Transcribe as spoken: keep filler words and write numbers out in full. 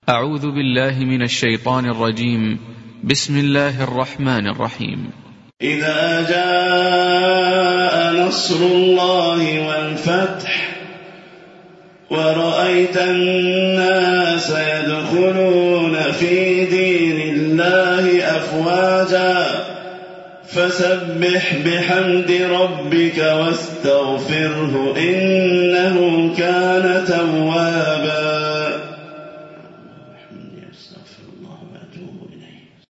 أعوذ بالله من الشيطان الرجيم. بسم الله الرحمن الرحيم. إذا جاء نصر الله والفتح ورأيت الناس يدخلون في دين الله أفواجا فسبح بحمد ربك واستغفره إنه كان توابا.